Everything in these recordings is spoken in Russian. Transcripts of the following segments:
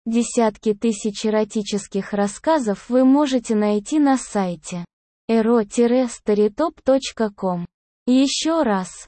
Десятки тысяч эротических рассказов вы можете найти на сайте ero-storytop.com. Еще раз,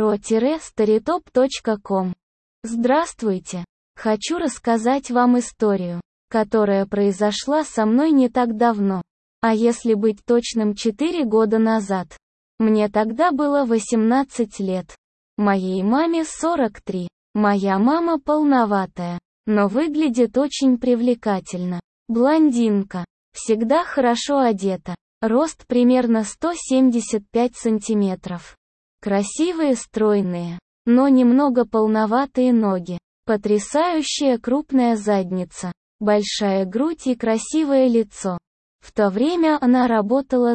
ero-storytop.com. Здравствуйте! Хочу рассказать вам историю, которая произошла со мной не так давно, а если быть точным 4 года назад. Мне тогда было 18 лет. Моей маме 43. Моя мама полноватая, но выглядит очень привлекательно. Блондинка, всегда хорошо одета, рост примерно 175 сантиметров. Красивые стройные, но немного полноватые ноги, потрясающая крупная задница, большая грудь и красивое лицо. В то время она работала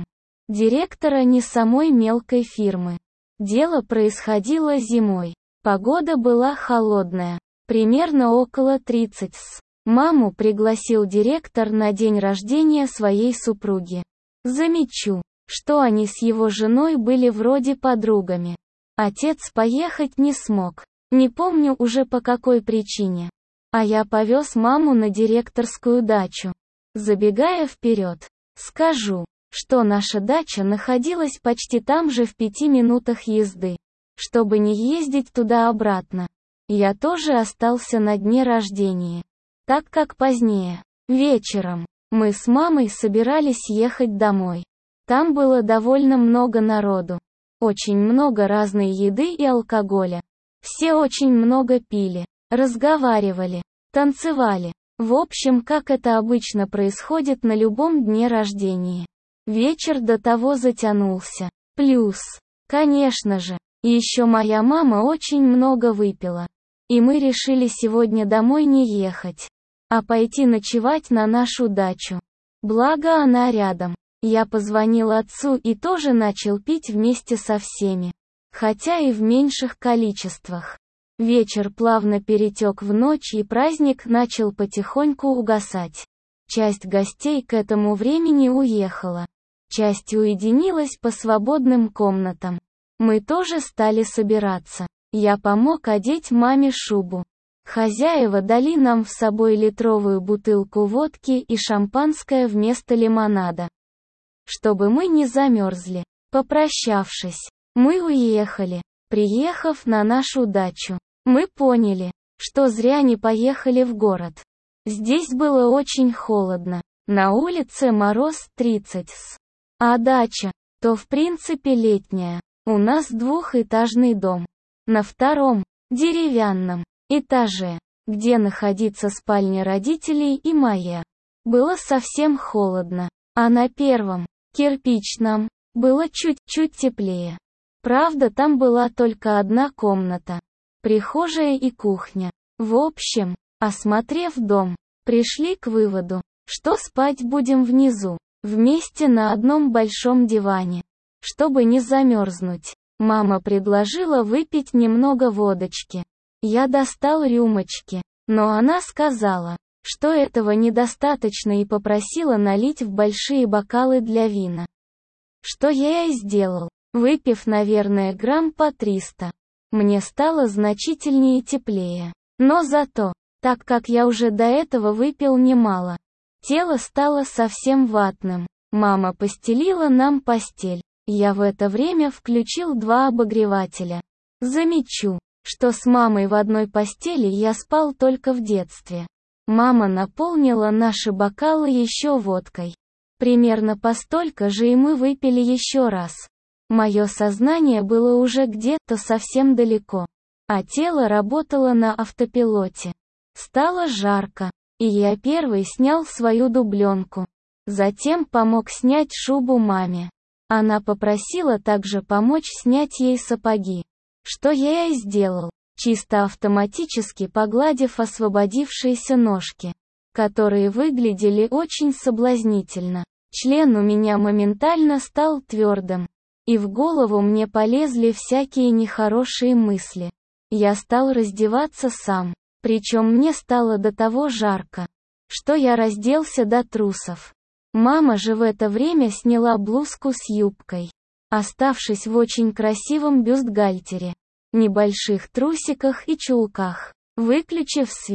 директора не самой мелкой фирмы. Дело происходило зимой. Погода была холодная, примерно около 30 с. Маму пригласил директор на день рождения своей супруги. Замечу, что они с его женой были вроде подругами. Отец поехать не смог, не помню уже по какой причине. А я повез маму на директорскую дачу. Забегая вперед, скажу, что наша дача находилась почти там же в 5 минутах езды. Чтобы не ездить туда-обратно, я тоже остался на дне рождения. Так как позднее, вечером, мы с мамой собирались ехать домой. Там было довольно много народу. Очень много разной еды и алкоголя. Все очень много пили, разговаривали, танцевали. В общем, как это обычно происходит на любом дне рождения. Вечер до того затянулся. Плюс, конечно же, еще моя мама очень много выпила. И мы решили сегодня домой не ехать, а пойти ночевать на нашу дачу. Благо она рядом. Я позвонил отцу и тоже начал пить вместе со всеми. Хотя и в меньших количествах. Вечер плавно перетек в ночь и праздник начал потихоньку угасать. Часть гостей к этому времени уехала. Часть уединилась по свободным комнатам. Мы тоже стали собираться. Я помог одеть маме шубу. Хозяева дали нам с собой литровую бутылку водки и шампанское вместо лимонада. Чтобы мы не замерзли. Попрощавшись, мы уехали. Приехав на нашу дачу, мы поняли, что зря не поехали в город. Здесь было очень холодно. На улице мороз 30 с. А дача, то в принципе летняя. У нас двухэтажный дом. На втором, деревянном, этаже, где находится спальня родителей и моя, было совсем холодно. А на первом, кирпичном, было чуть-чуть теплее. Правда, там была только одна комната. Прихожая и кухня. В общем, осмотрев дом, пришли к выводу, что спать будем внизу, вместе на одном большом диване. Чтобы не замерзнуть, мама предложила выпить немного водочки. Я достал рюмочки, но она сказала, что этого недостаточно и попросила налить в большие бокалы для вина. Что я и сделал, выпив, наверное, грамм по 300. Мне стало значительнее теплее. Но зато, так как я уже до этого выпил немало, тело стало совсем ватным. Мама постелила нам постель. Я в это время включил 2 обогревателя. Замечу, что с мамой в одной постели я спал только в детстве. Мама наполнила наши бокалы еще водкой. Примерно постолько же и мы выпили еще раз. Мое сознание было уже где-то совсем далеко, а тело работало на автопилоте. Стало жарко, и я первый снял свою дубленку. Затем помог снять шубу маме. Она попросила также помочь снять ей сапоги. Что я и сделал, чисто автоматически погладив освободившиеся ножки, которые выглядели очень соблазнительно. Член у меня моментально стал твердым. И в голову мне полезли всякие нехорошие мысли. Я стал раздеваться сам, причем мне стало до того жарко, что я разделся до трусов. Мама же в это время сняла блузку с юбкой, оставшись в очень красивом бюстгальтере, небольших трусиках и чулках. Выключив свет,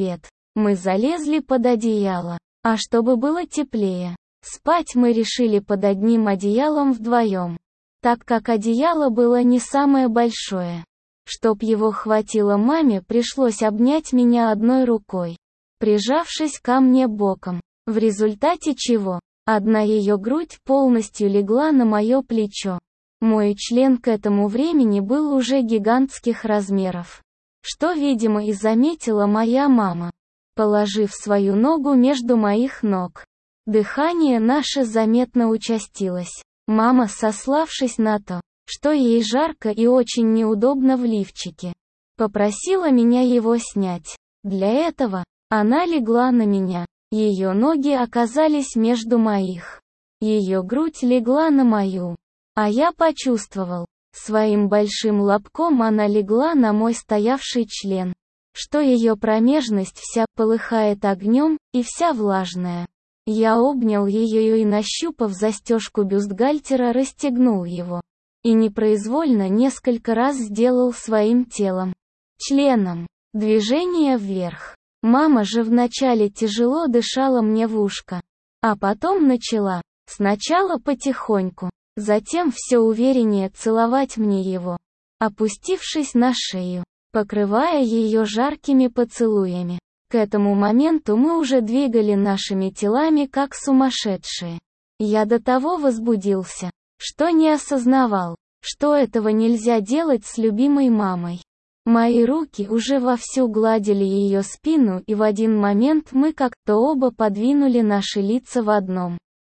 Мы залезли под одеяло. А чтобы было теплее, спать мы решили под одним одеялом вдвоем, так как одеяло было не самое большое. Чтоб его хватило маме, пришлось обнять меня одной рукой, прижавшись ко мне боком, в результате чего одна ее грудь полностью легла на мое плечо. Мой член к этому времени был уже гигантских размеров, что, видимо, и заметила моя мама, положив свою ногу между моих ног. Дыхание наше заметно участилось. Мама, сославшись на то, что ей жарко и очень неудобно в лифчике, попросила меня его снять. Для этого она легла на меня. Ее ноги оказались между моих. Ее грудь легла на мою. А я почувствовал, своим большим лобком она легла на мой стоявший член, что ее промежность вся полыхает огнем, и вся влажная. Я обнял ее и, нащупав застежку бюстгальтера, расстегнул его. И непроизвольно несколько раз сделал своим телом, членом, движение вверх. Мама же вначале тяжело дышала мне в ушко, а потом начала, сначала потихоньку, затем все увереннее целовать мне его, опустившись на шею, покрывая ее жаркими поцелуями. К этому моменту мы уже двигали нашими телами как сумасшедшие. Я до того возбудился, что не осознавал, что этого нельзя делать с любимой мамой. Мои руки уже вовсю гладили ее спину, и в один момент мы как-то оба подвинули наши лица в одном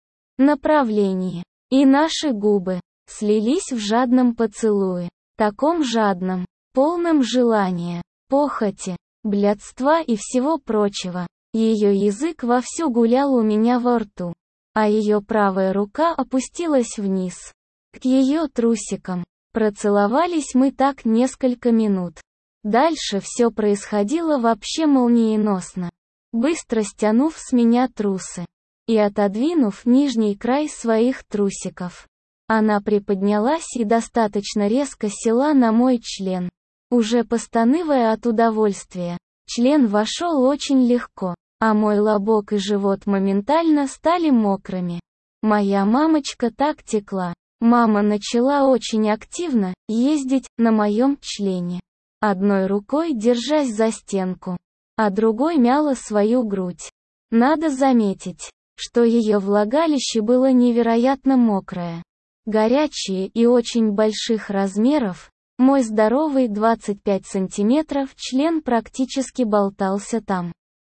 направлении, и наши губы слились в жадном поцелуе, таком жадном, полном желания, похоти, блядства и всего прочего. Ее язык вовсю гулял у меня во рту, а ее правая рука опустилась вниз, к ее трусикам. Процеловались мы так несколько минут. Дальше все происходило вообще молниеносно. Быстро стянув с меня трусы и отодвинув нижний край своих трусиков, она приподнялась и достаточно резко села на мой член. Уже постанывая от удовольствия, член вошел очень легко, а мой лобок и живот моментально стали мокрыми. Моя мамочка так текла. Мама начала очень активно ездить на моем члене, одной рукой держась за стенку, а другой мяла свою грудь. Надо заметить, что ее влагалище было невероятно мокрое, горячее и очень больших размеров. Мой здоровый 25 сантиметров член практически болтался там,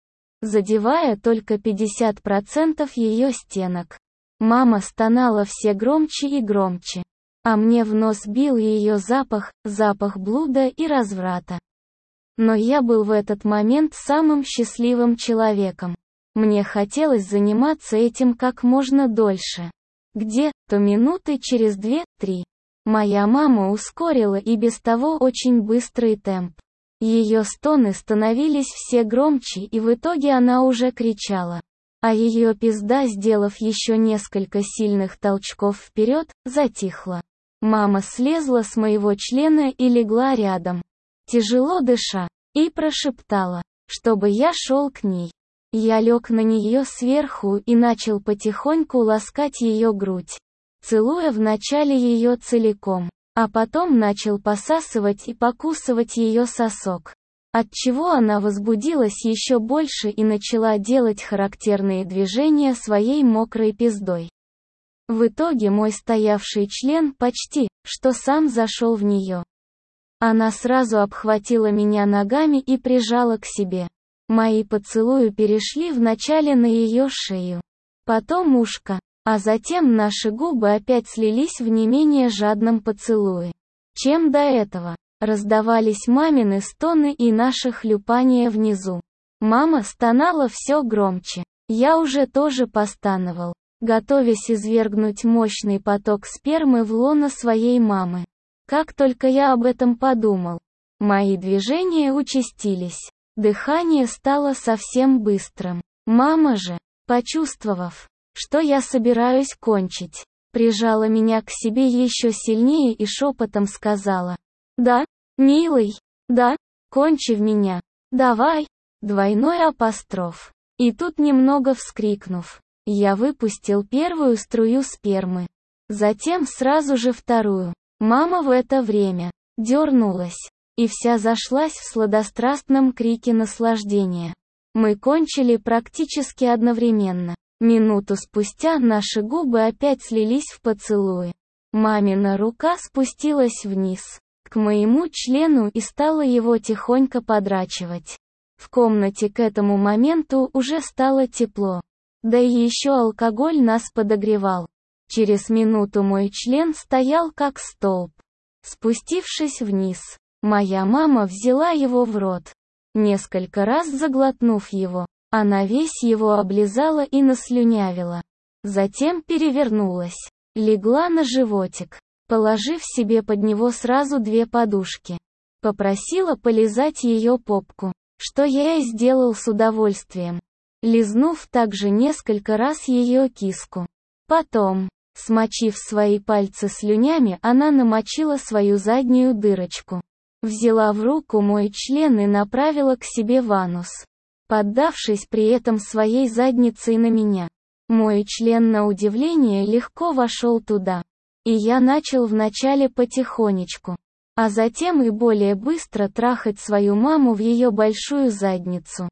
задевая только 50% ее стенок. Мама стонала все громче и громче, а мне в нос бил ее запах блуда и разврата. Но я был в этот момент самым счастливым человеком. Мне хотелось заниматься этим как можно дольше. Где-то минуты через 2-3. Моя мама ускорила и без того очень быстрый темп. Ее стоны становились все громче, и в итоге она уже кричала. А ее пизда, сделав еще несколько сильных толчков вперед, затихла. Мама слезла с моего члена и легла рядом, тяжело дыша, и прошептала, чтобы я шел к ней. Я лег на нее сверху и начал потихоньку ласкать ее грудь, целуя вначале ее целиком, а потом начал посасывать и покусывать ее сосок, отчего она возбудилась еще больше и начала делать характерные движения своей мокрой пиздой. В итоге мой стоявший член почти что сам зашел в нее. Она сразу обхватила меня ногами и прижала к себе. Мои поцелуи перешли вначале на ее шею, потом ушко, а затем наши губы опять слились в не менее жадном поцелуе, чем до этого. Раздавались мамины стоны и наше хлюпание внизу. Мама стонала все громче. Я уже тоже постановал, готовясь извергнуть мощный поток спермы в лоно своей мамы. Как только я об этом подумал, мои движения участились. Дыхание стало совсем быстрым. Мама же, почувствовав, что я собираюсь кончить, прижала меня к себе еще сильнее и шепотом сказала: «Да, милый, да, кончи в меня, давай». Двойной апостроф. И тут, немного вскрикнув, я выпустил первую струю спермы. Затем сразу же вторую. Мама в это время дернулась и вся зашлась в сладострастном крике наслаждения. Мы кончили практически одновременно. Минуту спустя наши губы опять слились в поцелуи. Мамина рука спустилась вниз, к моему члену и стала его тихонько подрачивать. В комнате к этому моменту уже стало тепло. Да и еще алкоголь нас подогревал. Через минуту мой член стоял как столб. Спустившись вниз, моя мама взяла его в рот. Несколько раз заглотнув его, она весь его облизала и наслюнявила. Затем перевернулась, легла на животик, положив себе под него сразу 2 подушки. Попросила полизать ее попку, что я и сделал с удовольствием, лизнув также несколько раз ее киску. Потом, смочив свои пальцы слюнями, она намочила свою заднюю дырочку. Взяла в руку мой член и направила к себе в анус, поддавшись при этом своей задницей на меня. Мой член, на удивление, легко вошел туда. И я начал вначале потихонечку, а затем и более быстро трахать свою маму в ее большую задницу.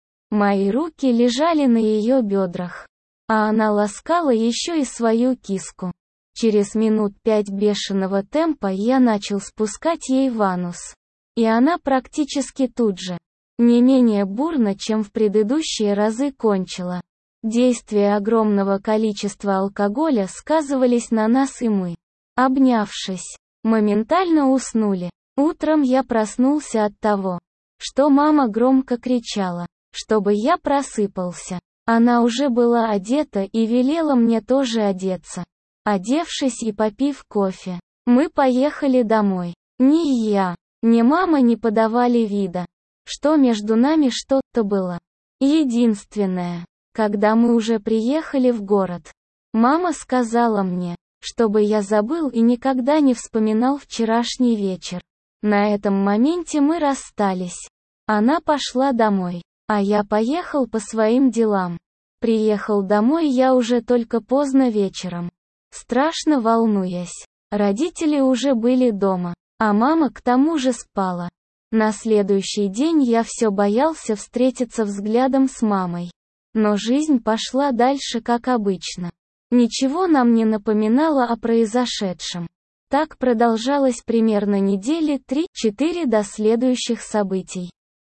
Мои руки лежали на ее бедрах, а она ласкала еще и свою киску. Через минут 5 бешеного темпа я начал спускать ей в анус. И она практически тут же, не менее бурно, чем в предыдущие разы, кончила. Действия огромного количества алкоголя сказывались на нас, и мы, обнявшись, моментально уснули. Утром я проснулся от того, что мама громко кричала, чтобы я просыпался. Она уже была одета и велела мне тоже одеться. Одевшись и попив кофе, мы поехали домой. Ни я, ни мама не подавали вида, что между нами что-то было. Единственное, когда мы уже приехали в город, мама сказала мне, чтобы я забыл и никогда не вспоминал вчерашний вечер. На этом моменте мы расстались. Она пошла домой, а я поехал по своим делам. Приехал домой я уже только поздно вечером, страшно волнуясь. Родители уже были дома, а мама к тому же спала. На следующий день я все боялся встретиться взглядом с мамой. Но жизнь пошла дальше как обычно. Ничего нам не напоминало о произошедшем. Так продолжалось примерно недели 3-4 до следующих событий.